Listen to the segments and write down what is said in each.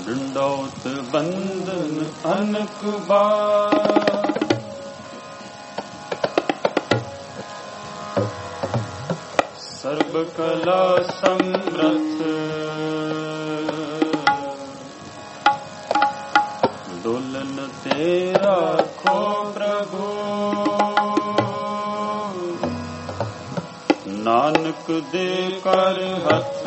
दंडौत बंदन अनक बार, सर्व कला समर्थ दुल्हन तेरा खो प्रभु, नानक दे कर हथ,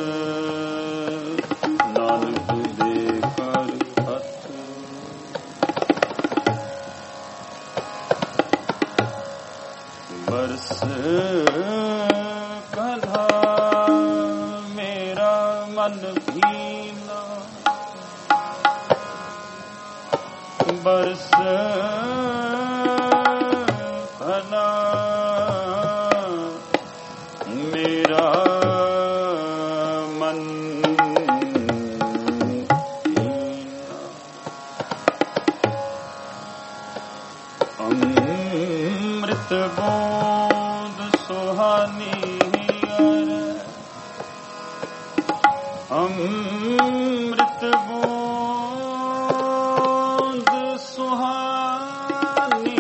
नानक दे कर हथ। बरस कधा मेरा मन भीना, बरस कधा मेरा मन भीना। अमृत बूंद सुहानी अमृत बूंद सुहानी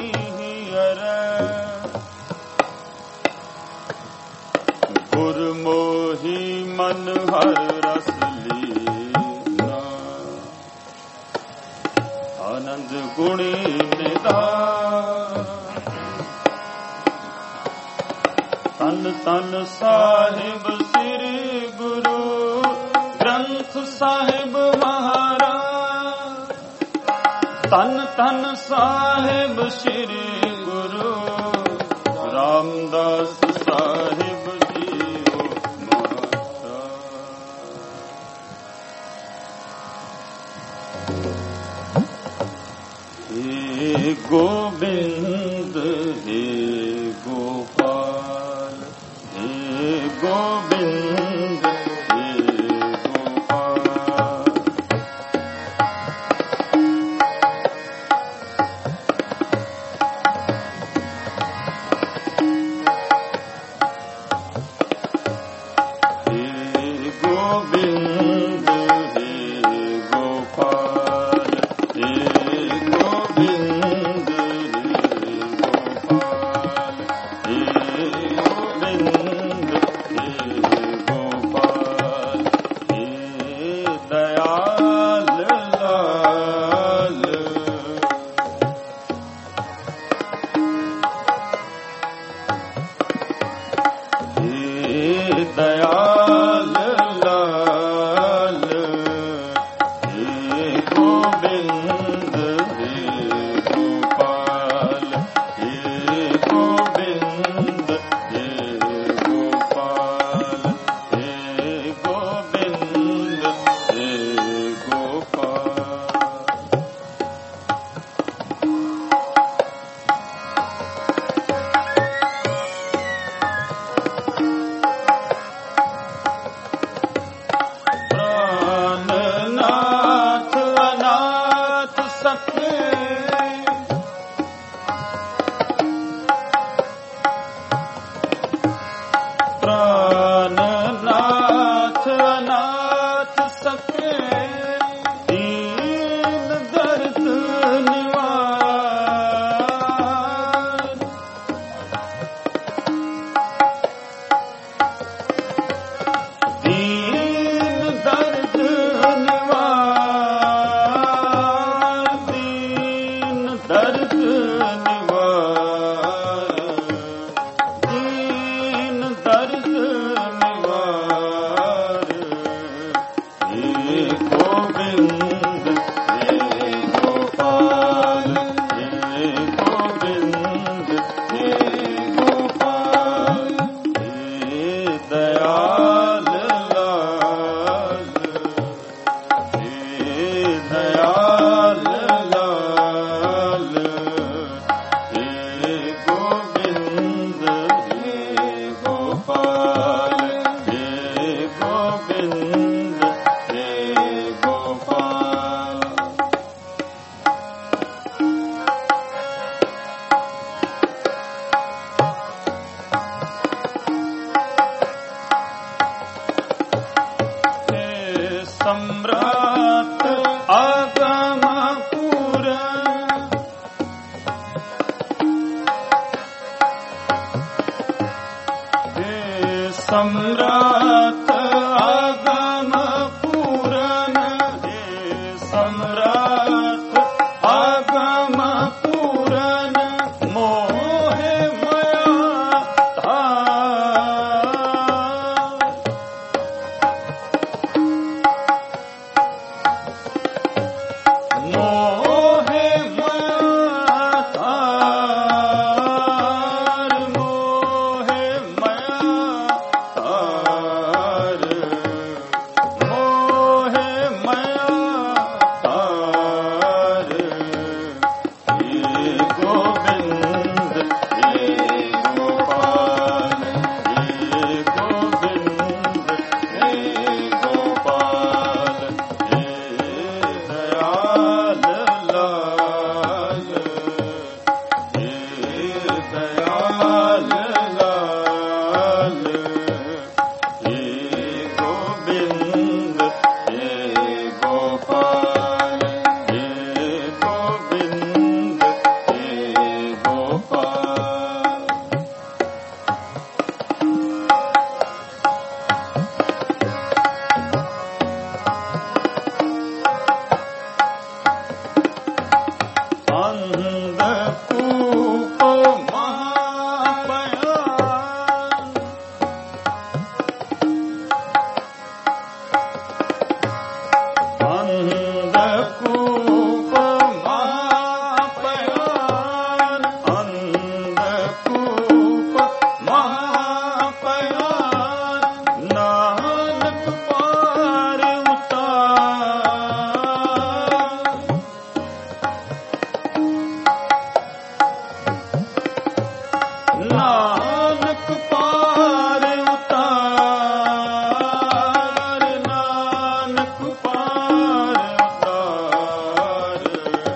गुरमोही मन हर रस लीना, आनंद गुणी निधान। तन तन साहिब श्री गुरु ग्रंथ साहिब महाराज, तन तन साहिब श्री गुरु रामदास साहिब जीओ महाराज। हे गोविंद हे गोपाल, हे गोविंद हे गोपाल। हे गोविंद हे गोपाल, हे गोविंद हे गोपाल, हे गोविंद हे गोपाल। हे दयाल लाल, हे दयाल लाल, हे गोविंद हे गोपाल, हे गोविंद हे गोपाल, हे गोविंद हे गोपाल। प्राणनाथ अनाथ सखे, प्राणनाथ अनाथ सखे, दीन दर्द निवार। दीन दर्द निवार, दीन दर्द निवार, दीन दर्द निवार। हे गोविंद हे गोपाल, हे गोविंद हे गोपाल। हे दयाल लाल, हे दयाल लाल, हे गोविंद हे गोपाल, हे गोविंद हे गोपाल। हे सम्राट सम्राट आगम पूरन हे सम्राट आगम पूरन मोहे मया धार मोहे मया धार मोहे मया धार मोहे मया धार हे गोविंद हे गोपाल हे गोविंद हे गोपाल हे दयाल लाल हे दयाल लाल हे गोविंद हे गोपाल हे गोविंद हे गोपाल अंधकूप महाभयान अंधकूप महाभयान अंधकूप महाभयान नानक पार उतार नानक पार उतार नानक पार उतार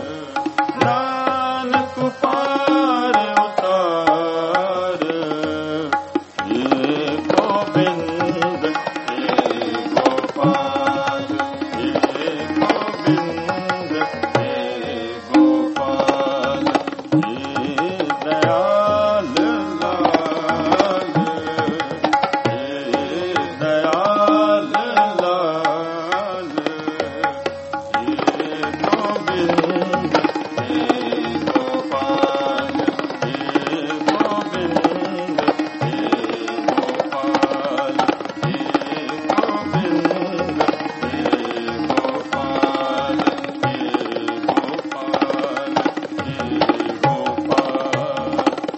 नानक पार उतार हे गोविंद हे गोपाल हे गोविंद हे गोपाल हे दयाल लाल हे दयाल लाल हे गोविंद हे गोपाल हे गोविंद हे गोपाल हे गोविंद हे गोपाल हे गोपाल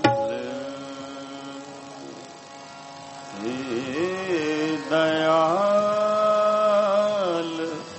हे दयाल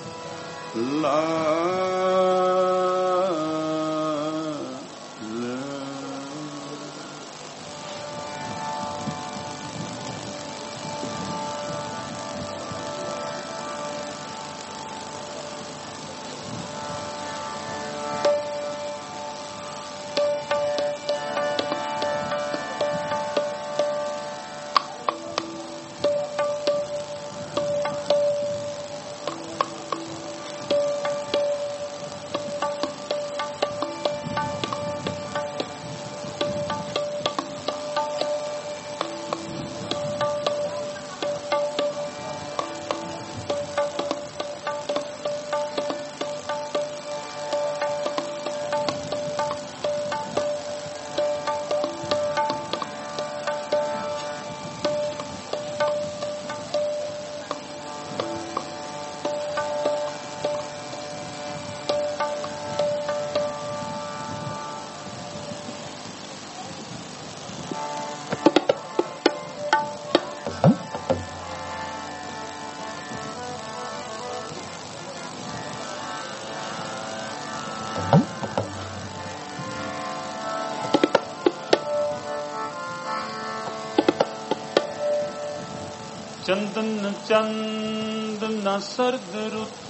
चंदन चंद न सर्द रुत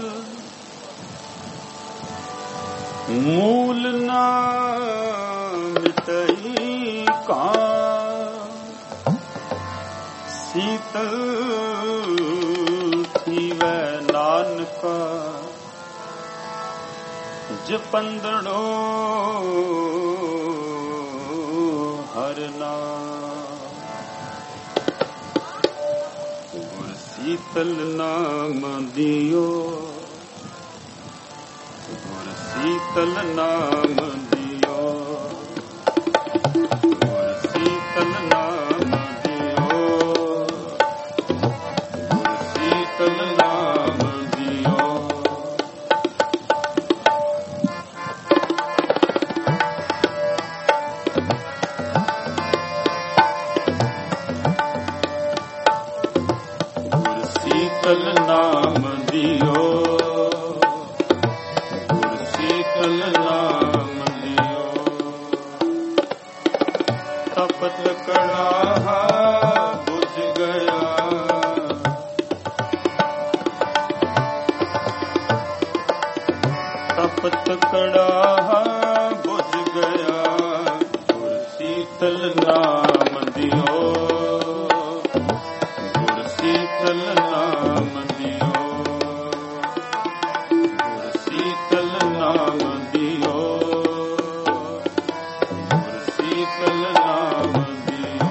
मूल न मिटई का शीतल थी वह नानका जपंदड़ो हर नाम शीतल नाम दियो, गुर शीतल नाम दियो, गुर शीतल नाम दियो, गुर शीतल नाम दियो। शीतल नाम दियो, गुर शीतल नाम दियो। तपत कड़ाहा बुझ गया, तपत कड़ाहा बुझ गया, गुर शीतल नाम दियो, गुर शीतल नाम दियो, गुर शीतल नाम दियो, गुर शीतल नाम दियो।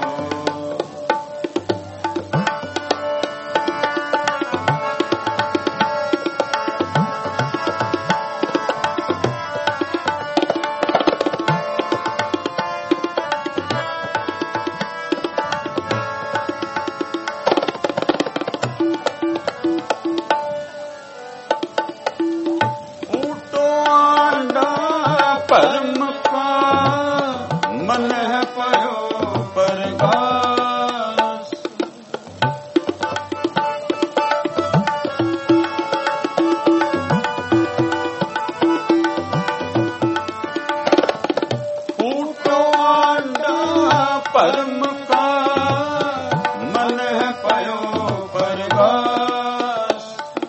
परम का मन है पयो परगास, फूटो आंडा परम का मन है पयो परगास।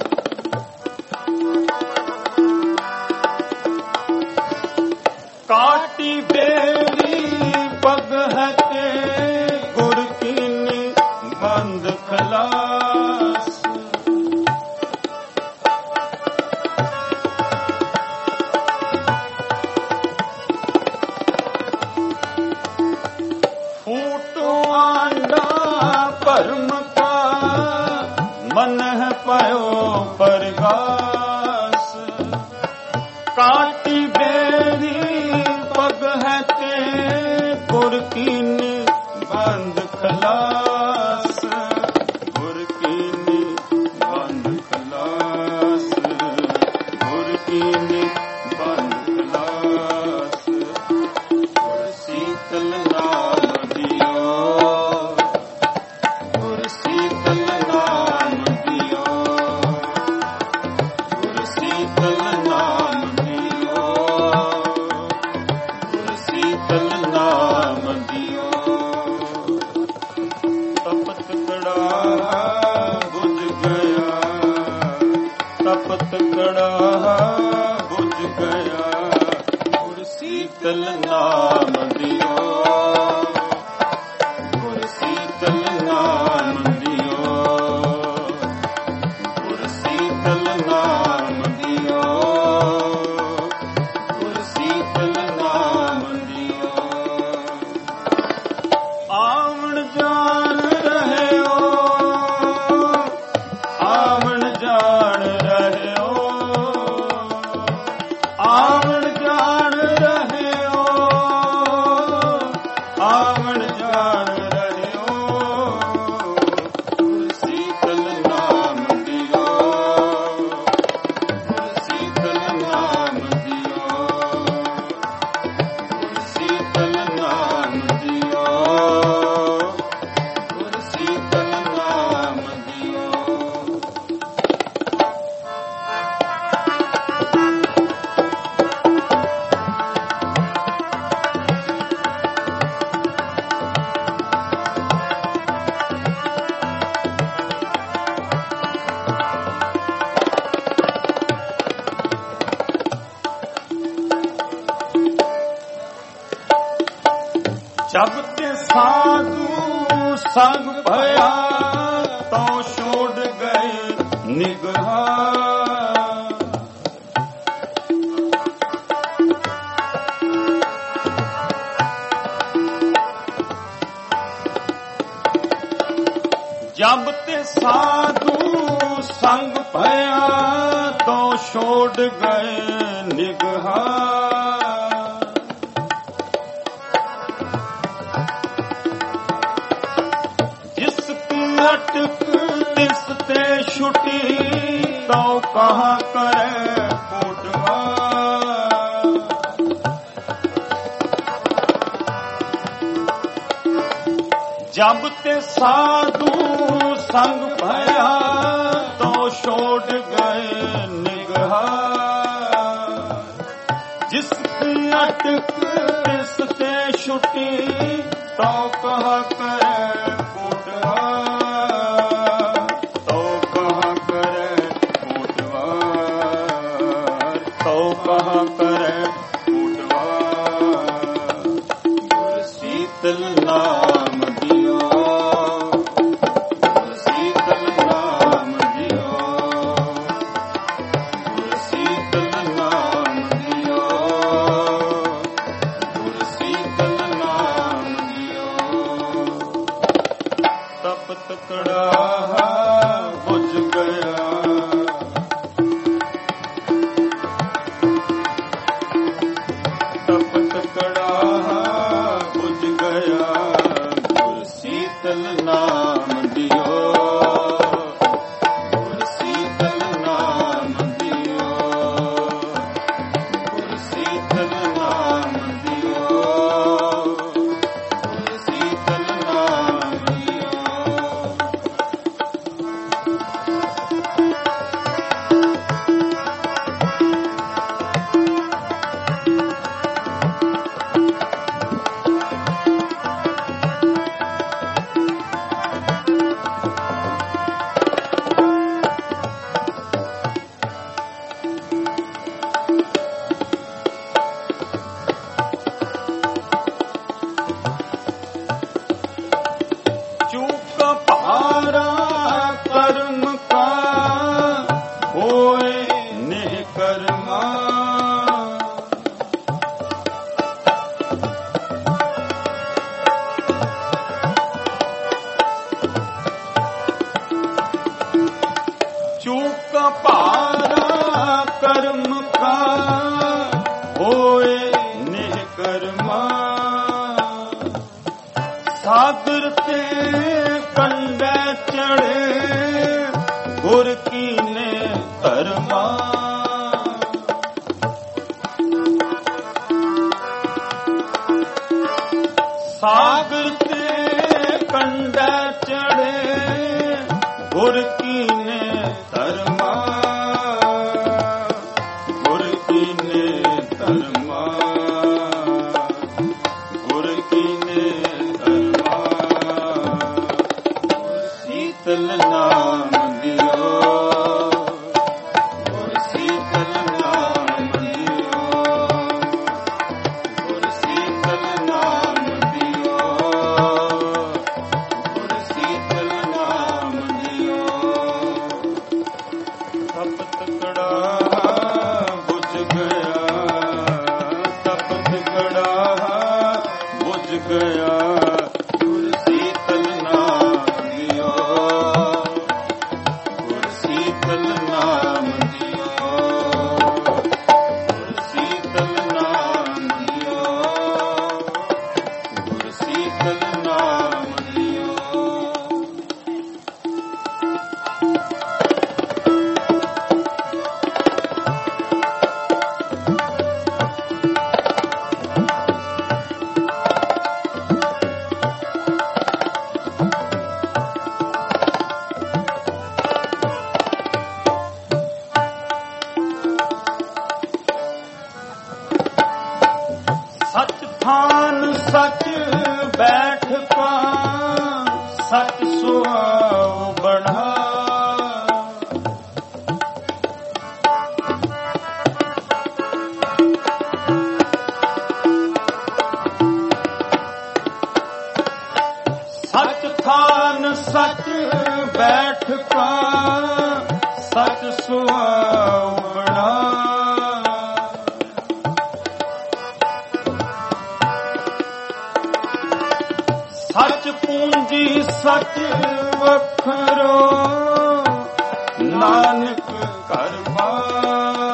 काटी बेरी पग हते गुर कीन बंद खलास, फूटो आंडा परम का मन है पयो परगास। काटी बेरी पग हते गुर कीन बंद खलास, गुर कीन बंद खलास, गुर कीन बंद खलास। गुर शीतल नाम दियो, गुर शीतल नाम दियो, गुर शीतल नाम दियो, गुर शीतल नाम दियो। तपत कड़ाहा बुझ गया, तपत कड़ाहा बुझ गया, गुर शीतल नाम दियो, गुर शीतल नाम दियो, गुर शीतल नाम दियो, गुर शीतल नाम दियो। आवण जान रहे हो, आवण जान रहे हो, आवण जान रहे हो, आवण जान रहे हो। गुर शीतल नाम दियो, गुर शीतल नाम दियो, गुर शीतल नाम दियो, गुर शीतल नाम दियो। जब ते साधु संग भया तो छोड़ गए निगाह, जब ते साधु ਛੋੜ ਗਏ ਨਿਗਾਹ। ਜਿਸ ਕੀ ਅਟਕ ਤਿਸ ਤੇ ਛੁਟੀ ਤਉ ਕਹਾ ਕਰੇ ਕੋਟਵਾ। ਜਬ ਤੇ ਸਾਧੂ ਸੰਗ ਭਇਆ ਤੋ ਛੋੜ ਗਏ ਨਿਗਾਹ। ਜਿਸ ਕੀ ਅਟਕ ਤਿਸ ਤੇ ਛੁਟੀ ਤੋ ਕਹਾ ਕਰੇ ਕੋਟਵਾ। ਤੋ ਕਹਾ ਕਰੇ ਕੋਟਵਾ। ਤੋ ਕਹਾ ਕਰੇ ਕੋਟਵਾ। ਗੁਰ ਸੀਤਲ ਨਾਮ ਦਿਓ। ਗੁਰ ਸੀਤਲ ਨਾਮ ਦਿਓ। ਗੁਰ ਸੀਤਲ ਨਾਮ ਦਿਓ। ਗੁਰ ਸੀਤਲ ਨਾਮ ਦਿਓ। ਤਪਤ ਕੜਾਹਾ ਬੁਝ ਗਿਆ। ਤਪਤ ਕੜਾਹਾ ਬੁਝ ਗਿਆ। ਗੁਰ ਸੀਤਲ ਨਾਮ ਦਿਓ। ਗੁਰ ਸੀਤਲ ਨਾਮ ਦਿਓ। ਗੁਰ ਸੀਤਲ ਨਾਮ ਦਿਓ। ਗੁਰ ਸੀਤਲ ਨਾਮ ਦਿਓ। ਚੂਕ ਭਾਰਾ ਕਰਮ ਕਾ ਹੋਏ ਨਿਹ ਕਰਮਾ। ਚੂਕ ਭਾਰਾ ਕਰਮ ਕਾ ਹੋਏ ਨਿਹ ਕਰਮਾ। ਸਾਗਰ ਤੇ ਕੰਡੇ ਚੜੇ ਗੁਰ ਕੀਨੇ ਧਰਮਾ। ਸਾਗਰ ਤੇ ਕੰਡੇ ਚੜੇ ਗੁਰ ਕੀਨੇ ਧਰਮਾ। ਗੁਰ ਕੀਨੇ ਧਰਮਾ। ਗੁਰ ਕੀਨੇ ਧਰਮਾ। ਗੁਰ ਸੀਤਲ ਨਾਮ ਦਿਓ। ਗੁਰ ਸੀਤਲ ਨਾਮ ਦਿਓ। ਗੁਰ ਸੀਤਲ ਨਾਮ ਦਿਓ। ਗੁਰ ਸੀਤਲ ਨਾਮ ਦਿਓ। ਤਪਤ ਕੜਾਹਾ ਬੁਝ ਗਿਆ। ਤਪਤ ਕੜਾਹਾ ਬੁਝ ਗਿਆ। ਗੁਰ ਸੀਤਲ ਨਾਮ ਦਿਓ। ਗੁਰ ਸੀਤਲ ਨਾਮ ਦਿਓ। ਗੁਰ ਸੀਤਲ ਨਾਮ ਦਿਓ। ਗੁਰ ਸੀਤਲ ਨਾਮ ਦਿਓ। ਸਚ ਥਾਨ ਸਚ ਬੈਠ ਕਾ ਸਚ ਸੁਆਉ ਬਣਾ। ਸਚ ਥਾਨ ਸਚ ਬੈਠ ਕਾ ਸਚ ਸੁਆਉ ਬਣਾ। ਸਚ ਪੂੰਜੀ ਸਚ ਵਖਰੋ ਨਾਨਕ ਘਰ ਬਾਰ।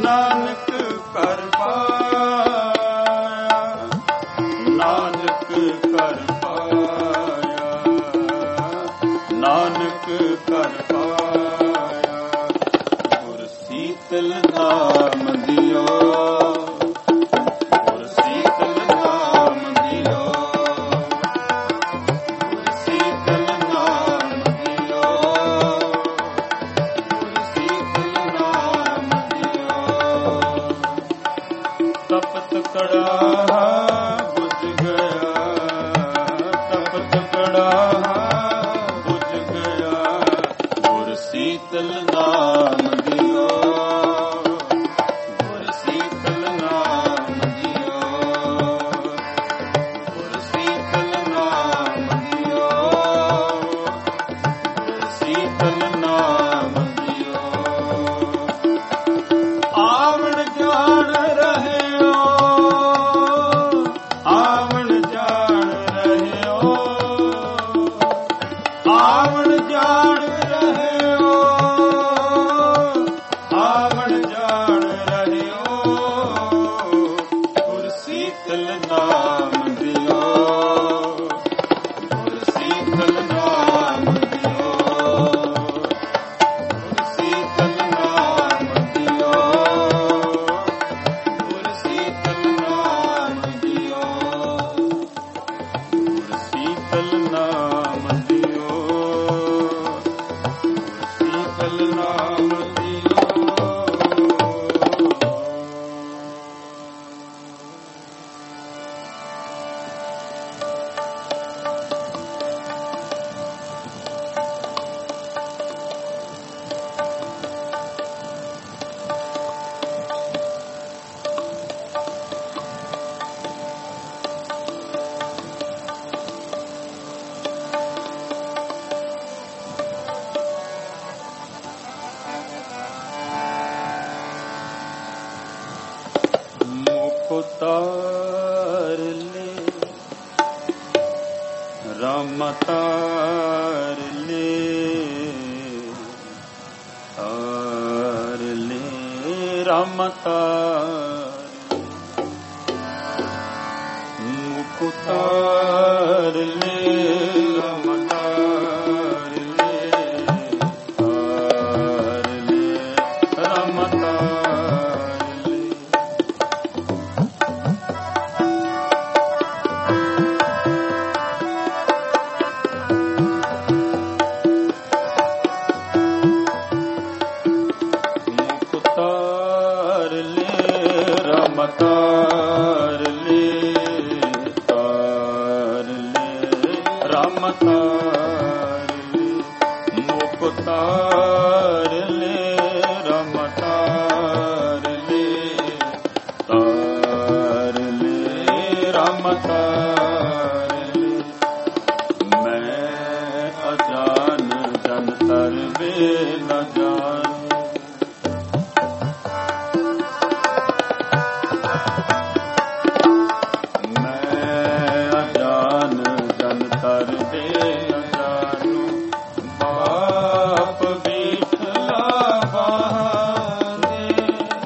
ਨਾਨਕ ਕਰ ਪਾਇਆ, ਨਾਨਕ ਕਰ ਪਾਇਆ, ਨਾਨਕ ਕਰ ਪਾਇਆ। ਗੁਰ ਸੀਤਲ ਨਾਮ ਦਿਓ, ਗੁਰ ਸੀਤਲ ਨਾਮ ਦਿਓ, ਗੁਰ ਸੀਤਲ ਨਾਮ ਦਿਓ, ਗੁਰ ਸੀਤਲ ਨਾਮ ਦਿਓ। ਤਪਤ ਕੜਾ ਬੁਝ ਗਿਆ, ਤਪਤ ਕੜਾ ਬੁਝ ਗਿਆ, ਗੁਰ ਸੀਤਲ ਨਾਮ ਦਿਓ, ਗੁਰ ਸੀਤਲ ਨਾਮ ਦਿਓ, ਗੁਰ ਸੀਤਲ ਨਾਮ ਦਿਓ, ਗੁਰ ਸੀਤਲ ਨਾਮ ਦਿਓ। ਆਵਣ ਜਾਣ ਰਹਿਓ, ਆਵਣ ਜਾਣ ਰਹਿਓ, ਆਵਣ ਜਾਣ ਰਹਿਓ, ਆਵਣ ਜਾਣ ਰਹਿਓ, ਗੁਰ ਸੀਤਲ ਨਾਮ ਦਿਓ, ਗੁਰ ਸੀਤਲ ਨਾਮ ਦਿਓ, ਗੁਰ ਸੀਤਲ ਨਾਮ ਦਿਓ, ਗੁਰ ਸੀਤਲ ਨਾਮ ਦਿਓ, ਗੁਰ ਸੀਤਲ ਨਾਮ ਦਿਓ, ਸੀਤਲ ਨਾਮ ਦਿਓ। ਮੁਖ ਤਾਰ ਲੈ, ਰਾਮ ਤਾਰ ਲੈ, ਤਾਰ ਲੈ, ਰਾਮ ਤਾਰ, ਮੁਖ ਤਾਰ ਲੈ, ਰਾਮ ਤਾਰ ਲੈ, ਤਾਰ ਲੈ, ਰਾਮ ਤਾਰ ਲੈ। ਤਾਰ ਲੈ, ਰਾਮ ਤਾਰ ਲੈ, ਤਾਰ ਲੈ, ਰਾਮ ਤਾਰ ਲੈ, ਮੁਖ ਤਾਰ ਲੈ, ਰਾਮ ਤਾਰ ਲੈ, ਤਾਰ ਲੈ, ਰਾਮ ਤਾਰ ਲੈ। ਮੈਂ ਅਜਾਨ ਜਨ ਤਰਵੇ ਨ ਜਾਣ, ਬਾਪ ਬੀਠਲਾ ਬਾਂਦੇ,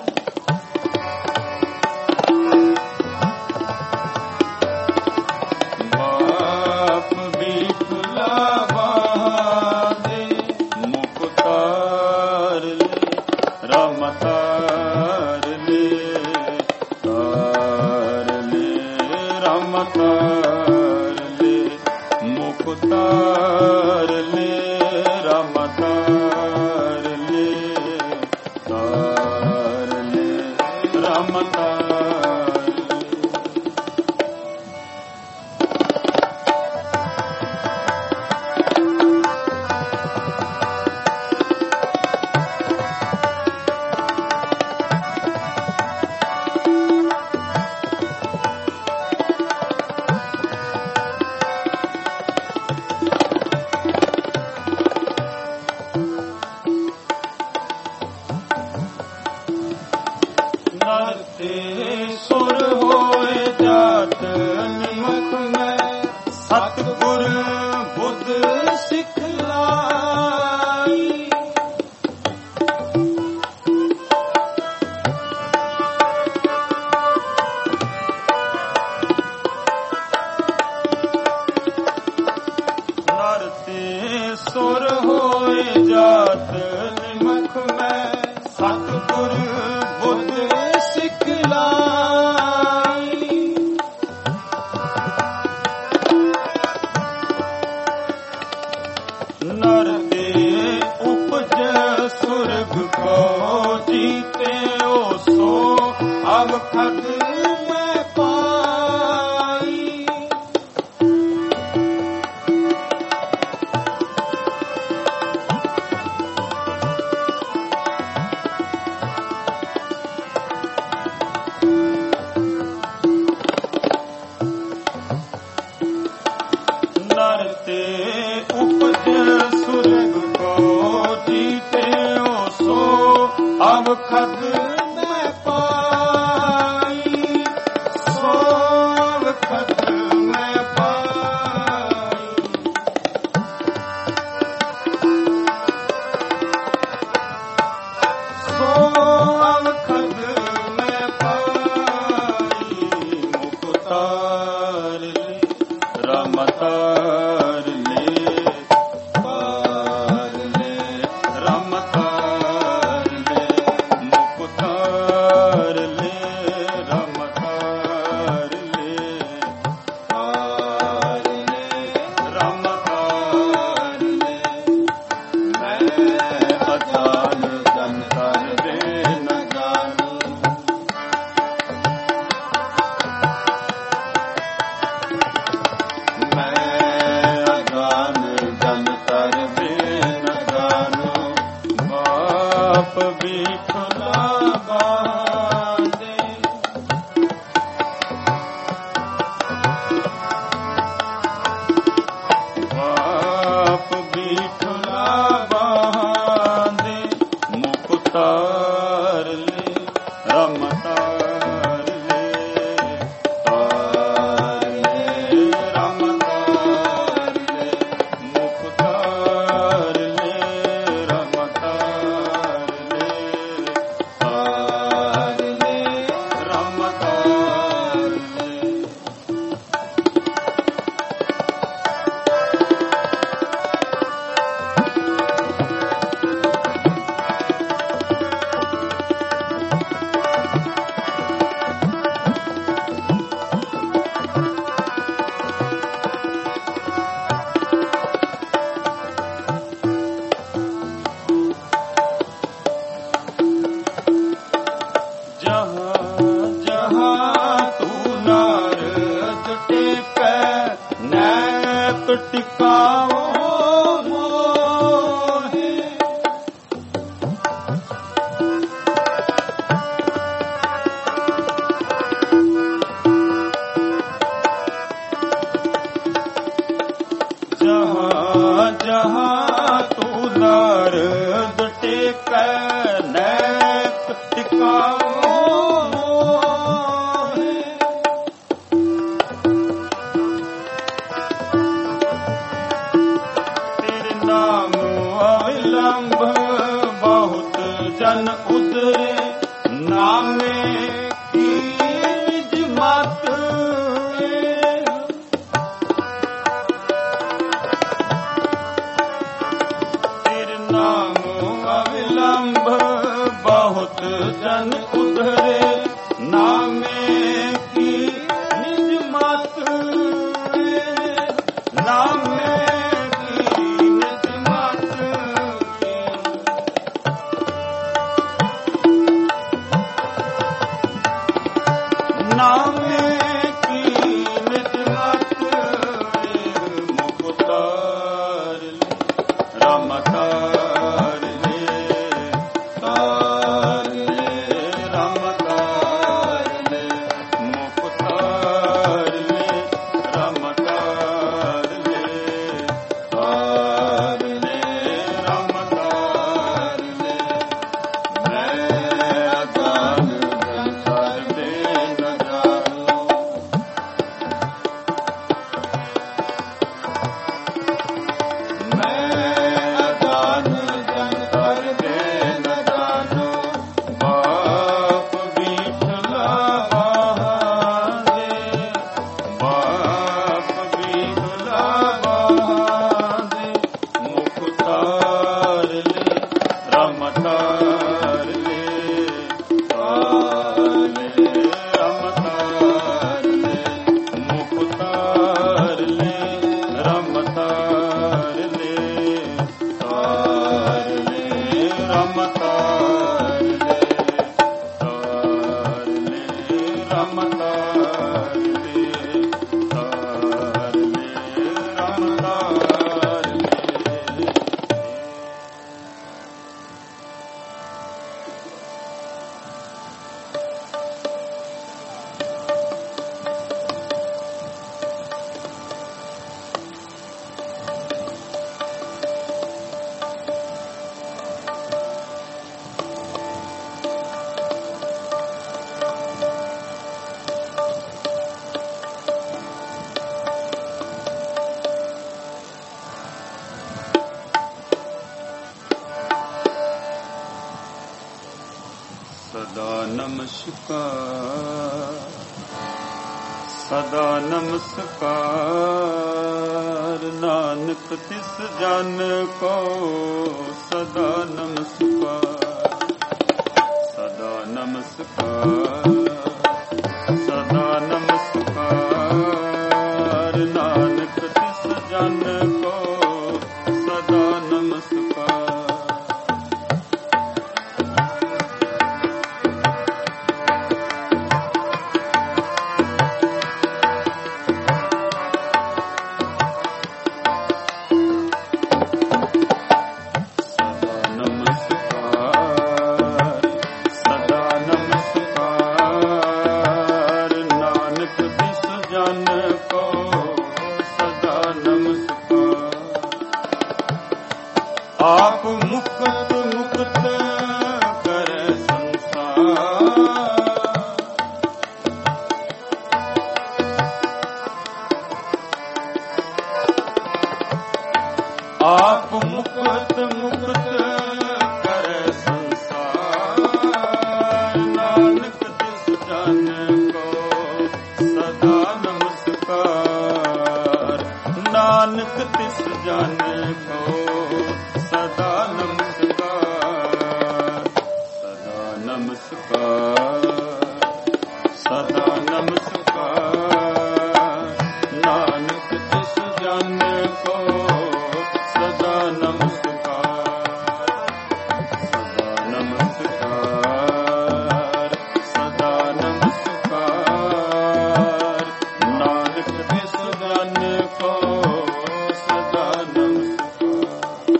ਬਾਪ ਬੀਠਲਾ ਬਾਂਦੇ, ਮੁਖ ਤਾਰ ਲੈ, ਰਾਮ ਤਾਰ ਲੈ, ਤਾਰ ਲੈ, ਰਾਮ ਤਾਰ ਲੈ, ਮੁਖ ਤਾਰ ਲੈ, ਰਾਮ ਤਾਰ ਲੈ, ਤਾਰ ਲੈ, ਰਾਮ ਤਾਰ ਲੈ। ਸਤਿਗੁਰ ਬੁੱਧ ਸਿਖਲਾਈ अवखद में पाई। नरते उपज सुरग को जीते सो अवखद में पाई, सो अवखद में पाई। सो अवखद में पाई। मुकुतार ले रमतार ले, तार ले रमतार ले, मुकुतार ले रमतार ले, तार ले रमतार ले। मैं अजान जनतर वे न जानू, बाप बिठला बांधे, बाप बिठला बांधे। मुकुतार ले रमतार ले, तार ले रमतार ले, मुकुतार ले रमतार ले, तार ले रमतार ले। जहाँ जहाँ तू नारद टेकै, नैक टिकाओ मोहे। जहाँ जहाँ तू नारद टेकै, नैक टिकाओ मोहे। तेरे नाम अविलंब बहुत जन उतरे, नामे की निज मत। तेरे नाम अविलंब बहुत जन उधरे, नामे की निज मत। नामे की निज मत। नामे की निज मत। मुकुतार ले रमतार ले, तार ले रमतार ले, राम तार ले, राम तार ले। सदा नमस्कार, सदा नमस्कार, नानक तिस जन को सदा नमस्कार, सदा नमस्कार, सदा नमस्कार, नानक तिस जन को सदा नमस्कार। आप मुक्त मुक्त करे संसार, आप मुक्त मुक्त करे संसार, नानक तिस जन को सदा नमस्कार, नानक तिस जन को सदा नमस्कार, सदा नमस्कार, सदा नमस्कार, नानक तिस जन को सदा नमस्कार, सदा नमस्कार, सदा नमस्कार, नानक तिस जन को सदा नमस्कार।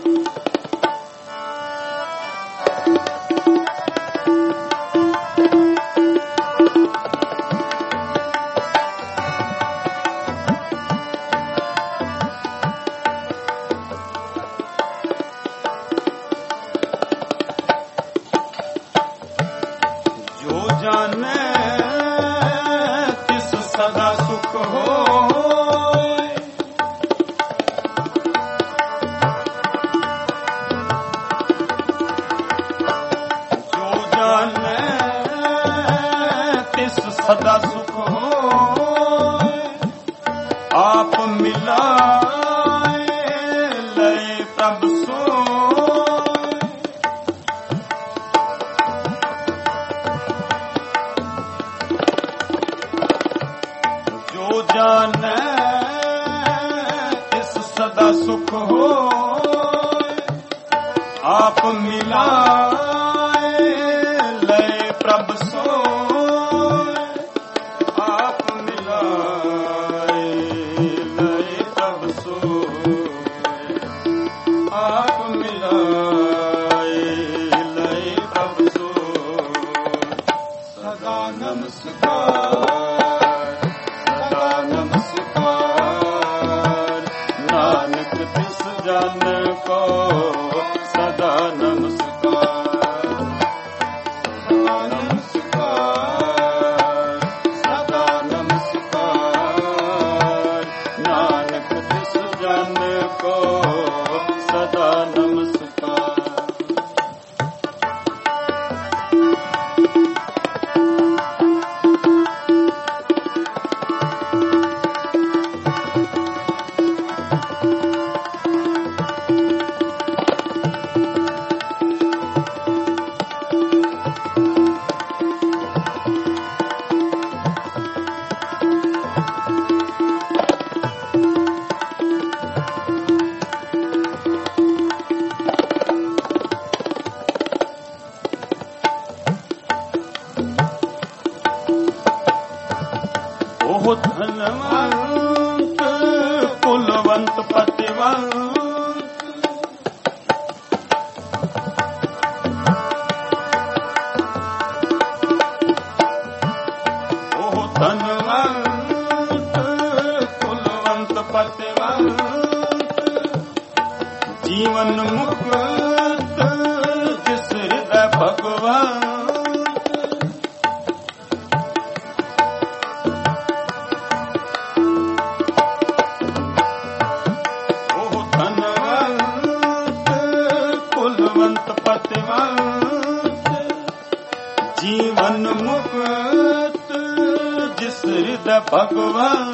जो जाने तिस सदा सुख होय, जो जाने तिस सदा सुख होय, आप मिलाए लय प्रभ सोय, जो जाने तिस सदा सुख होय, आप मिलाए लय प्रभ सोय, आप मिलाए लय प्रभ सोय, आप मिलाए लय प्रभ सोय। सदा नमस्कार, सदा नमस्कार, नानक तिस जन को सदा नमस्कार, सदा नमस्कार, सदा नमस्कार, नानक तिस जन को सदा नमस्कार। ਉਹ ਧਨਵੰਤ ਕੁਲਵੰਤ ਪਤਿਵੰਤ ਜੀਵਨ ਮੁਕਤ ਜਿਸ ਹਿਰਦੈ ਭਗਵਾਨ ਉਹ ਧਨਵੰਤ ਕੁਲਵੰਤ ਪਤਿਵੰਤ ਜੀਵਨ ਮੁਕਤ ਜਿਸ ਹਿਰਦੈ ਭਗਵਾਨ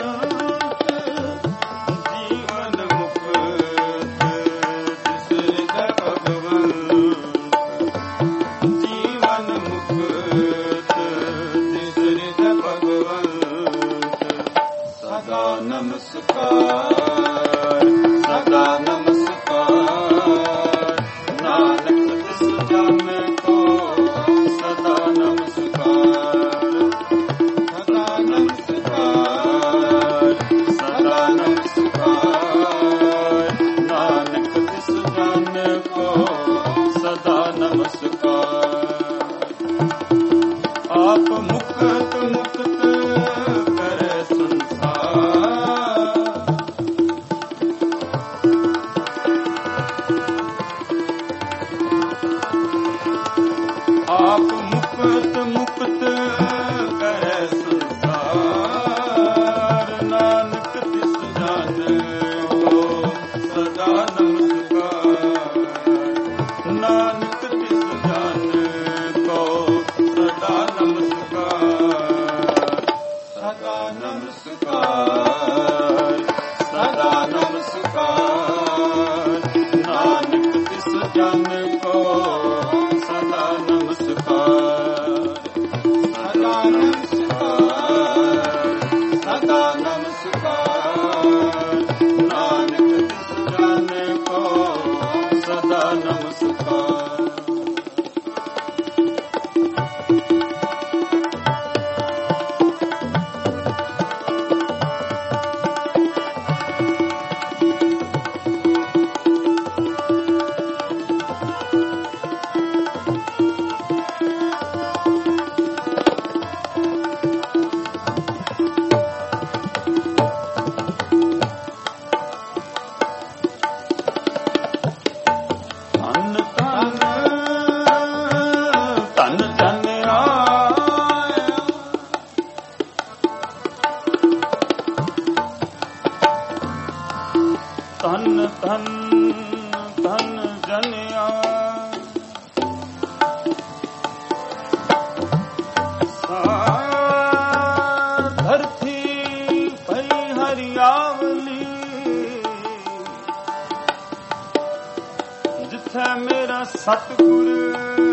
ਮੇਰਾ ਸਤਿਗੁਰ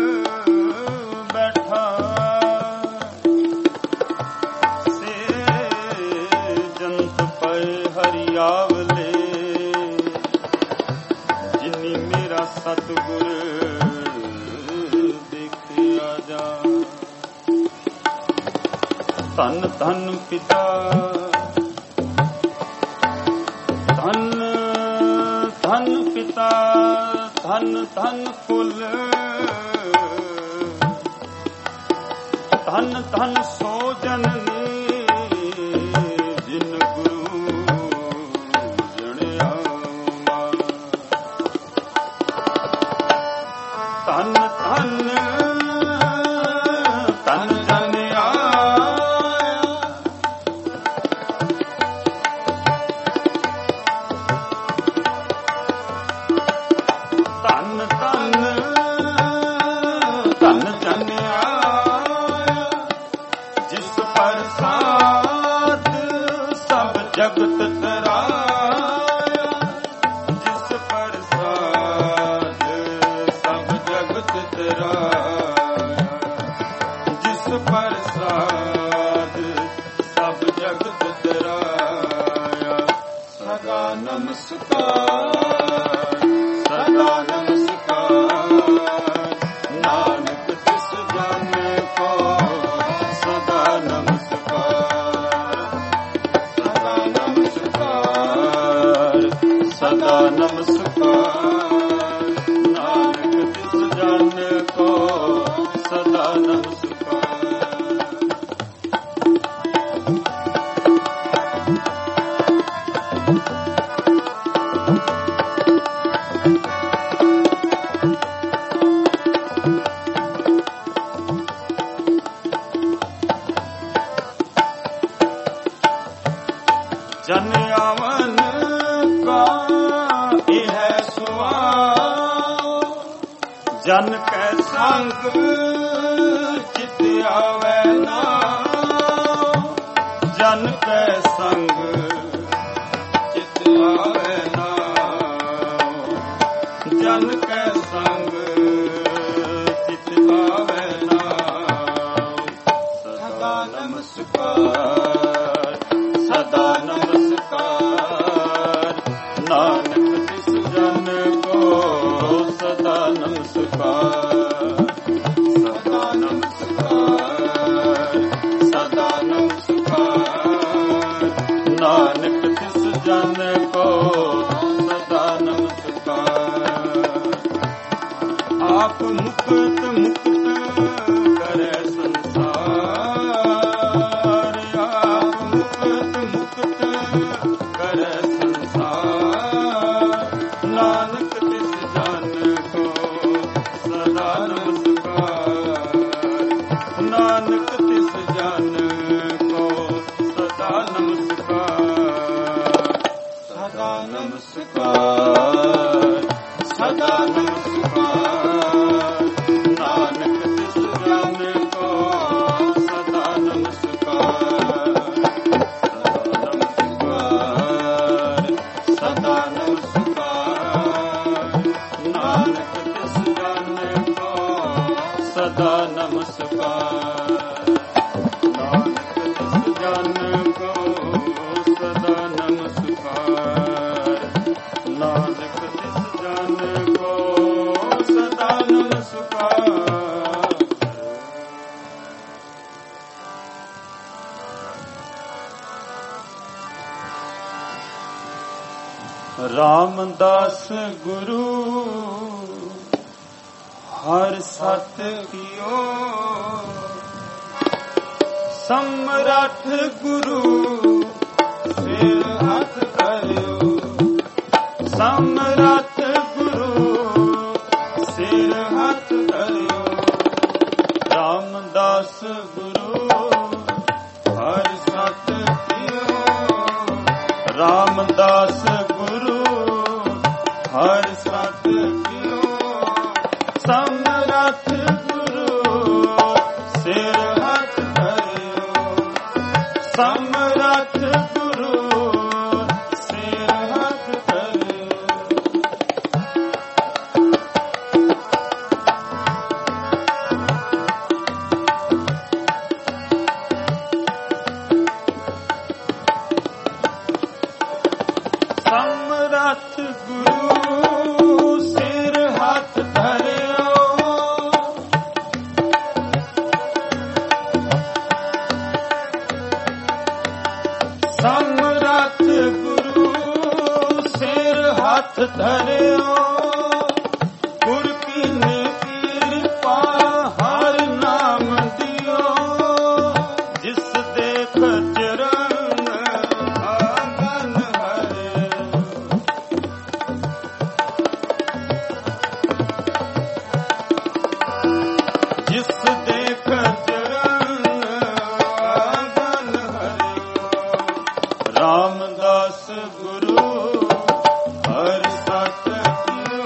ਬੈਠਾ ਸੇ ਜੰਤ ਪਏ ਹਰਿਆਵਲੇ ਜਿਨੀ ਮੇਰਾ ਸਤਿਗੁਰ ਦੇਖਿਆ ਜਾ ਧੰਨ ਧੰਨ ਪਿਤਾ ਧੰਨ ਧੰਨ ਪਿਤਾ ਧੰਨ ਧੰਨ ਕੁਲ ਧੰਨ ਧੰਨ ਸੋ ਜਨਨੀ ਜਿਨ ਗੁਰੂ ਜਣਿਆ ਧੰਨ ਧੰਨ ਧੰਨ ਜਨਿਆ ਧੰਨ ਧੰਨ ਧੰਨ ਜਨਿਆ ਜਿਸ ਪ੍ਰਸਾਦ ਸਭ ਜਗਤ ਤਰਾਇਆ ਜਿਸ ਪ੍ਰਸਾਦ ਸਭ ਜਗਤ ਤਰਾਇਆ ਜਿਸ ਪ੍ਰਸਾਦ ਸਭ ਜਗਤ ਤਰਾਇਆ ਸਦਾ ਨਮਸਕਾਰ ਸਦਾ ਨਮਸਕਾਰ ਨਾਨਕ ਤਿਸ ਜਨ ਕੋ ਸਦਾ ਨਮਸਕਾਰ ਸਦਾ ਨਮਸਕਾਰ। ਨਾਨਕ ਤਿਸ ਜਨ ਕੋ ਸਦਾ ਨਮਸਕਾਰ। ਜਨ ਆਵਨ ਕਾ ਇਹ ਸੁਆਉ, ਜਨ ਕੈ ਸੰਗ ਚਿਤ ਆਵੈ ਨਾਉ। ਜਨ ਕੈ ਸੰਗ ਚਿਤ ਆਵੈ ਨਾਉ। ਜਨ ਕੈ ਸੰਗ ਚਿਤ ਆਵੈ ਨਾਉ। ਸਦਾ ਨਮਸਕਾਰ ਸਦਾ ਨਮਸਕਾਰ। ਨਾਨਕ ਤਿਸ ਜਨ ਕੋ ਸਦਾ ਨਮਸਕਾਰ। ਸਦਾ ਨਮਸਕਾਰ ਸਦਾ ਨਮਸਕਾਰ। ਨਾਨਕ ਤਿਸ ਜਨ ਕੋ ਸਦਾ ਨਮਸਕਾਰ। ਆਪ ਮੁਕਤ ਮੁਕਤ ਕਰੈ ਸੰਸਾਰ। ਆਪ ਮੁਕਤ ਮੁਕਤ ਕਰੈ ਸੰਸਾਰ। ਨਾਨਕ ਤਿਸ ਜਨ ਕੋ ਸਦਾ ਨਮਸਕਾਰ। ਨਾਨਕ ਤਿਸ ਜਨ ਕੋ ਸਦਾ ਨਮਸਕਾਰ। ਸਦਾ ਨਮਸਕਾਰ ਸਦਾ ਨਮਸਕਾਰ। ਨਾਨਕ ਤਿਸ ਜਨ ਕੋ ਸਦਾ ਨਮਸਕਾਰ। ਸਦਾ ਨਮਸਕਾਰ। ਨਾਨਕ ਤਿਸ ਜਨ ਕੋ ਸਦਾ ਨਮਸਕਾਰ। ਨਾਨਕ ਤਿਸ ਜਨ ਕੋ ਸਦਾ ਨਮਸਕਾਰ। ਨਾਨਕ ਤਿਸ ਜਨ ਕੋ ਸਦਾ ਨਮਸਕਾਰ। ਰਾਮਦਾਸ ਗੁਰੂ ਹਰ ਸਤ ਕੀਓ। ਸਮਰੱਥ ਗੁਰੂ ਸਿਰ ਹੱਥ ਧਰਿਓ। ਸਮਰੱਥ ਗੁਰੂ ਸਿਰ ਹੱਥ ਧਰਿਓ। ਰਾਮਦਾਸ ਗੁਰੂ ਹਰ ਸਤ ਕੀਓ। ਰਾਮਦਾਸ ਗੁਰੂ ਹਰ ਸਤ ਕੀਓ। ਸਮਰੱਥ ਗੁਰੂ ਸਿਰ ਹੱਥ ਧਰਿਓ। ਸਮਰੱਥ ਗੁਰੂ ਸਿਰ ਹੱਥ ਧਰਿਓ। ਸਮਰੱਥ ਗੁਰੂ ਸਿਰ ਹੱਥ ਧਰਿਓ। ਸਮਰੱਥ ਗੁਰੂ ਸਿਰ ਹੱਥ ਧਰਿਓ। ਗੁਰ ਕੀਨੀ ਕਿਰਪਾ ਹਰ ਨਾਮ ਦਿਓ। ਜਿਸ ਦੇਖ ਚਰਨ ਆਗਨ ਹਰਿਓ। ਜਿਸ ਦੇਖ ਚਰਨ ਆਗਨ ਹਰਿਓ। ਰਾਮਦਾਸ ਗੁਰੂ ਹਰ ਸਤ ਕੀਓ।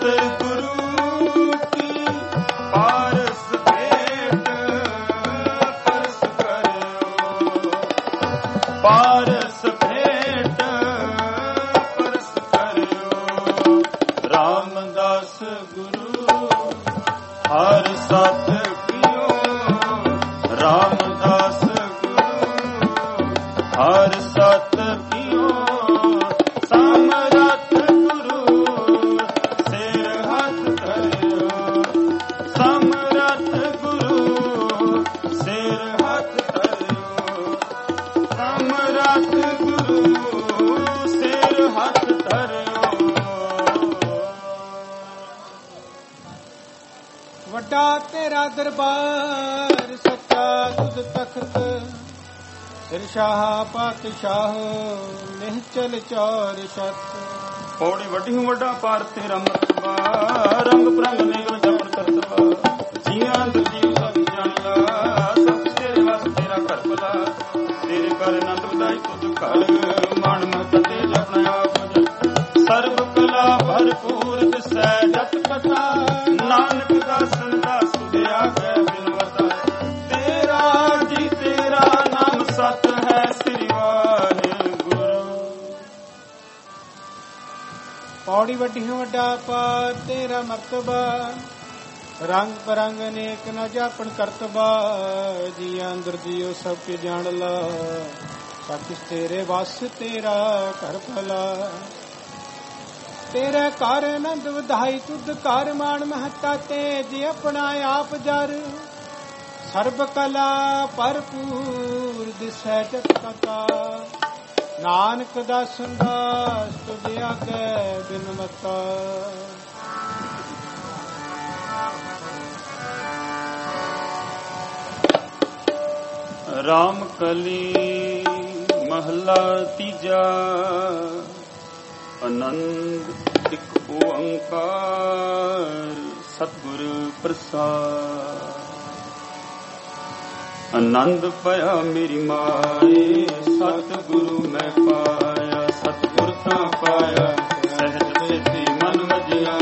ਗੁਰੂ ਕੀ ਪਾਰਸ ਭੇਟ ਪਰਸ ਕਰਿਓ, ਪਾਰਸ ਭੇਟ ਪਰਸ ਕਰਿਓ। ਰਾਮਦਾਸ ਗੁਰੂ ਹਰ ਸਤ ਕੀਓ, ਰਾਮਦਾਸ ਗੁਰੂ ਹਰ ਸਤ ਕੀਓ। ਸਮਰੱਥ ਗੁਰੂ ਸਿਰ ਹੱਥ ਧਰਿਓ, ਸਮਰੱਥ ਗੁਰੂ ਸਿਰ ਹੱਥ ਧਰਿਓ, ਸਮਰੱਥ ਗੁਰੂ ਸਿਰ ਹੱਥ ਧਰਿਓ। ਵੱਡਾ ਤੇਰਾ ਦਰਬਾਰ ਸੱਚਾ ਤੁਧ ਤਖਤ, ਸਿਰ ਸ਼ਾਹ ਪਾਤਸ਼ਾਹ ਨਿਹਚਲ ਚੌਰ ਛਤ। ਪੌੜੀ ਵੱਡੀ ਹੂੰ ਵੱਡਾ ਪਾਰ ਤੇਰਾ ਮਰਤਬਾ, ਰੰਗ ਬਰੰਗ ਨਿਗਲ ਜਬਰ ਕਰਤਬਾ। ਜੀਆਂ ਦੁਜੀ ਸਭ ਜਾਣਿਆ, ਸਭ ਤੇਰੇ ਵਸ ਤੇਰਾ ਘਰ ਭਲਾ। ਤੇਰੇ ਘਰ ਨੰਦ ਵਧਾਈ ਤੁਧ ਘਰ, ਮਨ ਮਤ ਤੇ ਜਪਣਾ ਆਪ। ਸਰਬ ਕਲਾ ਭਰਪੂਰ ਦਿਸੈ ਜਤ ਕਥਾ, ਨਾਨਕ ਦਾਸਨ ਦਾ ਸੁਧਿਆ ਗੈ ਬਿਨਵਤਾ। ਤੇਰਾ ਜੀ ਤੇਰਾ ਨਾਮ ਸਤ ਹੈ ਸ੍ਰੀ ਵਾਹਿਗੁਰੂ। ਪੌੜੀ ਵੱਡੀ ਵੱਡਾ ਪਾਰ ਤੇਰਾ ਮਰਤਬਾ, ਰੰਗ ਬਰੰਗ ਅਨੇਕ ਨ ਜਾਪਣ ਕਰਤਬਾ। ਜੀ ਅੰਦਰ ਜੀਓ ਸਭ ਕੇ ਜਾਣ ਲਾ, ਸੱਚ ਤੇਰੇ ਵਸ ਤੇਰਾ ਘਰ ਭਲਾ। ਤੇਰੇ ਘਰ ਆਨੰਦ ਵਧਾਈ ਤੁਧ ਘਰ ਮਾਣ ਮਹੱਤਾ ਤੇ, ਜੀ ਆਪਣਾ ਆਪ ਜਰ ਸਰਬ ਕਲਾ ਭਰਪੂਰ ਦਿਸੈ ਜਤ ਕਥਾ। ਨਾਨਕ ਦਾਸਨ ਦਾਸ ਤੁਝ ਆਗੇ ਬਿਨਮਤਾ। ਰਾਮ ਕਲੀ ਮਹਲਾ ਤੀਜਾ। ਆਨੰਦ ਇੱਕ ਓੰਕਾਰ ਸਤਿਗੁਰ ਪ੍ਰਸਾਦ। ਆਨੰਦ ਪਿਆ ਮੇਰੀ ਮਾਏ, ਸਤਿਗੁਰੂ ਮੈਂ ਪਾਇਆ। ਸਤਿਗੁਰ ਤਾਂ ਪਾਇਆ ਸਹਿਜ ਸੇਤੀ ਮਨ ਵਜਿਆ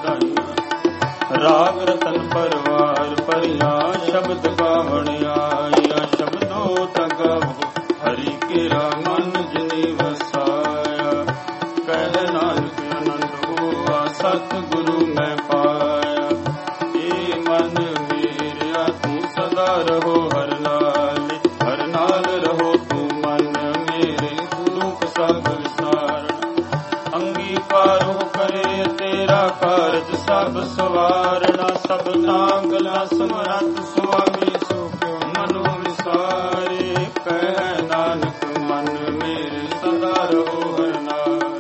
ਵਧਾਈਆਂ। ਰਾਗ ਰਤਨ ਪਰਵਾਰ ਭਰੀਆਂ, ਸ਼ਬਦ ਗਾਵਣ ਆਈਆਂ। ਸ਼ਬਦੋ ਤਗਾਵੋ ਹਰੀ ਕੇਰਾ ਮਨ ਜਿਨੀ ਵਸਾਇਆ। ਕਹਿ ਨਾਨਕ ਆਨੰਦ ਹੋਆ, ਸਤਿਗੁਰੂ ਮੈਂ ਪਾਇਆ। ਏ ਮਨ ਮੇਰਿਆ ਤੂੰ ਸਦਾ ਰਹੋ ਹਰ ਨਾਲ, ਹਰ ਨਾਲ ਰਹੋ ਤੂੰ ਮਨ ਮੇਰੇ। ਦੁਖ ਸਭ ਵਿਸਾਰਨ ਅੰਗੀਕਾਰੋ ਕਰੇ, ਤੇਰਾ ਕਾਰਜ ਸਭ ਸਵਾਰਣਾ। ਸਭ ਨਾਂਗਲਾ ਸਮਰੱਥ ਸੁਆਮੀ, ਸੋ ਕਿਉ ਮਨੋ ਵਿਸਾਰੇ। ਕਹਿ ਨਾਨਕ ਮਨ ਮੇਰੇ ਸਦਾ ਰਹੋ ਹਰ ਨਾਲ।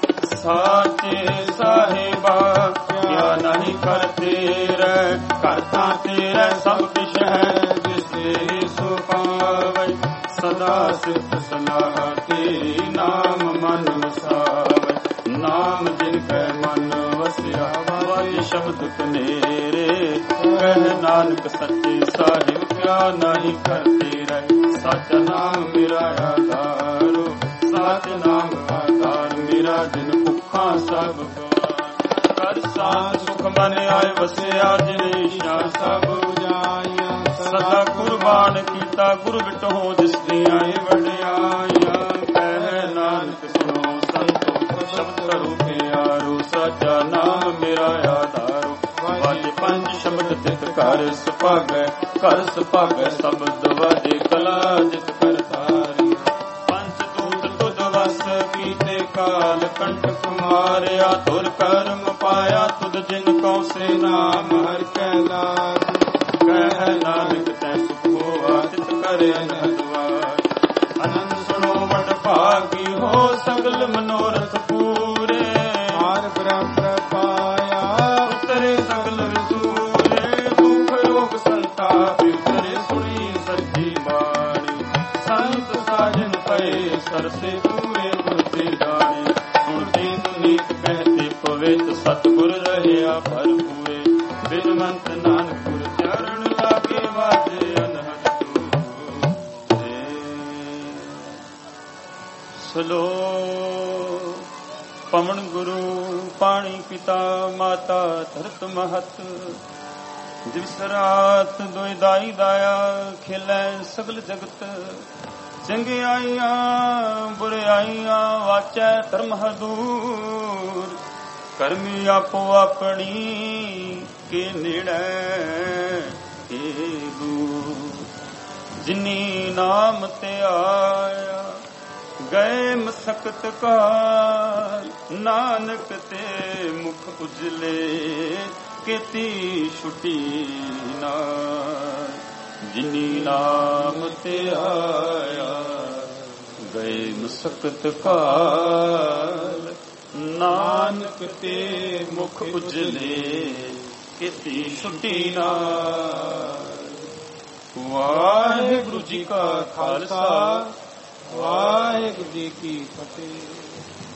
ਸਾਚੇ ਸਾਹਿਬਾ ਕਿਆ ਨਹੀਂ ਕਰਤੇ ਰਹਿ, ਕਰਤਾ ਤੇਰਾ ਸਭ ਕਿਛ ਹੈ। ਜਿਸੇ ਸੋ ਪਾਵੈ ਸਦਾ ਸਿਫਤ ਸਲਾਹ ਤੇਰੀ, ਨਾਮ ਮਨ ਵਸਾਵੈ। ਨਾਮ ਜਿਨ ਕੈ ਮਨ ਵਸਿਆ, ਵਾਜੇ ਸ਼ਬਦ ਕਨੇਰੇ। ਕਹਿ ਨਾਨਕ ਸੱਚੇ ਸਾਹਿਬ ਕਿਆ ਨਹੀਂ ਕਰਤੇ ਰਹਿ। ਸੱਚ ਨਾਮ ਮੇਰਾ ਆਧਾਰੋ, ਸੱਚ ਨਾਮ ਆਧਾਰ ਮੇਰਾ। ਜਿਨ ਭੁੱਖਾਂ ਸਭ ਗਵਾਨ, ਕਰ ਸਾਥ ਸੁਖ ਮਨ ਆਏ ਵਸਿਆ। ਜਿਨ ਇਸ਼ਾ ਸਭ ਉਜਾਈਆਂ, ਸਦਾ ਕੁਰਬਾਨ ਕੀਤਾ ਗੁਰ ਵਿਟੋ ਜਿਸ ਦੀਆਂ ਵਡਿਆਈਆਂ। ਕਹਿ ਨਾਨਕ ਸੁਣੋ ਸੰਤੋ ਸ਼ਬਦ ਕਰੋ ਪਿਆਰੋ, ਸਾਚਾ ਨਾਮ ਮੇਰਾ ਆਧਾਰੋ। ਵਾਜੇ ਪੰਜ ਸ਼ਬਦ ਤਿਤ ਘਰ ਸੁਭਾਗੈ, ਘਰ ਸੁਭਾਗੈ ਸ਼ਬਦ ਵਾਜੇ ਕਲਾ ਜਿਤ ਕਰਤਾਰੀ। ਪੰਜ ਦੂਤ ਤੁਧ ਵਸ ਕੀਤੇ ਕਾਲ ਕੰਟਕ ਮਾਰਿਆ। ਤੁਰ ਕਰਮ ਪਾਇਆ ਤੁਧ ਜਿਨ ਕਉ ਸੇ ਨਾਮ ਹਰਿ ਕੈ ਲਾਗ। ਕਹਿ ਨਾਨਕ ਤੈ ਸੁਖ ਹੋਆ ਤਿਤ ਕਰੇ ਅਨਹਦਵਾਰ। ਅਨੰਦ ਸੁਣੋ ਵਡ ਭਾਗੀ ਹੋ ਸਗਲ ਮਨੋਰਥ ਪੂਰੇ। ਮਾਰ ਬ੍ਰਹਮ ਪਾਇਆ ਉਤਰੇ ਸਗਲ ਵਿਸੂਰੇ। ਦੁਖ ਰੋਗ ਸੰਤਾਪ ਉਤਰੇ ਸੁਣੀ ਸੱਚੀ ਬਾਣੀ। ਸੰਤ ਸਾਜਨ ਪਏ ਸਰਸੇ ਪੂਰੇ ਗੁਰਤੇ ਜਾਣੇ। ਹੁਣ ਤੇ ਨੀਤ ਕਹਤੇ ਪਵਿੱਤ ਸਤਿਗੁਰ ਰਹਿਆ ਭਰਪੂਰੇ। ਬਿਨਵੰਤ ਨਾਨਕ ਗੁਰ ਚਰਨ ਲਾਗੇ ਵਾਜੇ ਅਨਹਦ ਤੂਰੇ। ਸਲੋਕ ਪਵਨ ਗੁਰੂ ਪਾਣੀ ਪਿਤਾ ਮਾਤਾ ਧਰਤ ਮਹਤ ਦਿਵਸ ਰਾਤ ਦੋਇ ਦਾਈ ਦਾਇਆ ਖੇਲੈ ਸਗਲ ਜਗਤ ਚੰਗਿਆਈਆਂ ਬੁਰਿਆਈਆਂ ਵਾਚੈ ਧਰਮ ਹਦੂਰ ਕਰਮੀ ਆਪੋ ਆਪਣੀ ਕੇ ਨੇੜੇ ਕੇ ਦੂਰ ਜਿਨੀ ਨਾਮ ਤੇ ਆਇਆ ਗਏ ਮਸਕਤ ਕਾਲ ਨਾਨਕ ਤੇ ਮੁਖ ਉਜਲੇ ਕੀਤੀ ਛੁਟੀ ਨਾ ਜਿਨੀ ਨਾਮ ਤੇ ਆਇਆ ਗਏ ਮਸਕਤ ਕਾਲ ਨਾਨਕ ਤੇ ਮੁਖ ਉਜਲੇ ਕੀਤੀ ਛੁਟੀ ਨਾ। ਵਾਹਿਗੁਰੂ ਜੀ ਕਾ ਖਾਲਸਾ ਵਾਹਿਗੁਰੂ ਜੀ ਕੀ ਫਤਿਹ।